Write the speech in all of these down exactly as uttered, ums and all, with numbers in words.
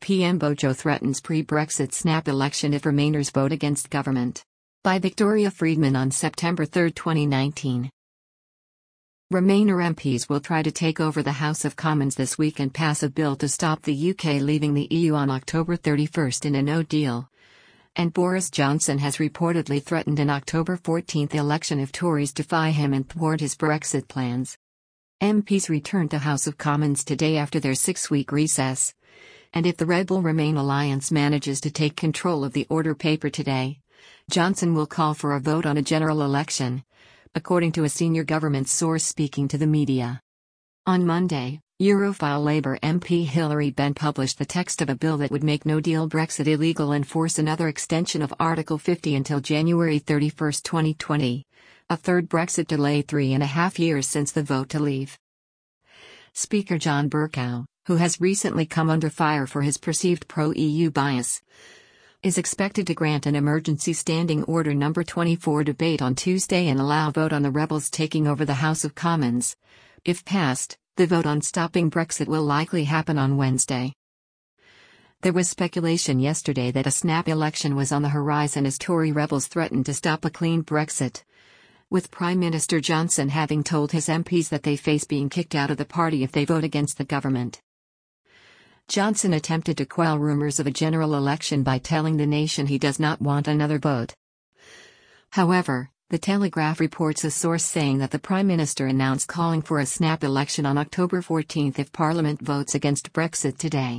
P M Bojo threatens pre-Brexit snap election if Remainers vote against government. By Victoria Friedman on September third, twenty nineteen. Remainer M Ps will try to take over the House of Commons this week and pass a bill to stop the U K leaving the E U on October thirty-first in a no deal. And Boris Johnson has reportedly threatened an October fourteenth election if Tories defy him and thwart his Brexit plans. M Ps return to House of Commons today after their six-week recess. And if the Rebel Remain alliance manages to take control of the order paper today, Johnson will call for a vote on a general election, according to a senior government source speaking to the media. On Monday, Europhile Labour M P Hilary Benn published the text of a bill that would make no-deal Brexit illegal and force another extension of Article fifty until January thirty-first, twenty twenty, a third Brexit delay three and a half years since the vote to leave. Speaker John Bercow, who has recently come under fire for his perceived pro-E U bias, is expected to grant an emergency standing order number twenty-four debate on Tuesday and allow vote on the rebels taking over the House of Commons. If passed, the vote on stopping Brexit will likely happen on Wednesday. There was speculation yesterday that a snap election was on the horizon as Tory rebels threatened to stop a clean Brexit, with Prime Minister Johnson having told his M Ps that they face being kicked out of the party if they vote against the government. Johnson attempted to quell rumors of a general election by telling the nation he does not want another vote. However, The Telegraph reports a source saying that the Prime Minister announced calling for a snap election on October fourteenth if Parliament votes against Brexit today.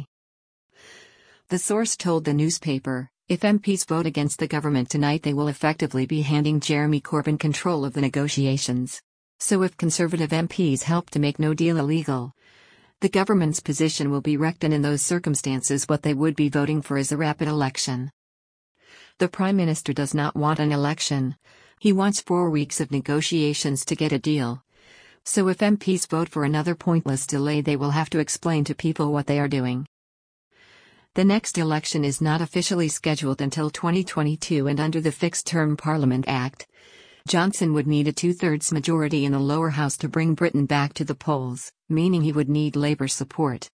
The source told the newspaper, if M Ps vote against the government tonight they will effectively be handing Jeremy Corbyn control of the negotiations. So if Conservative M Ps help to make no deal illegal, the government's position will be wrecked, and in those circumstances what they would be voting for is a rapid election. The Prime Minister does not want an election. He wants four weeks of negotiations to get a deal. So if M Ps vote for another pointless delay they will have to explain to people what they are doing. The next election is not officially scheduled until twenty twenty-two, and under the Fixed-Term Parliament Act, Johnson would need a two-thirds majority in the lower house to bring Britain back to the polls, meaning he would need Labour support.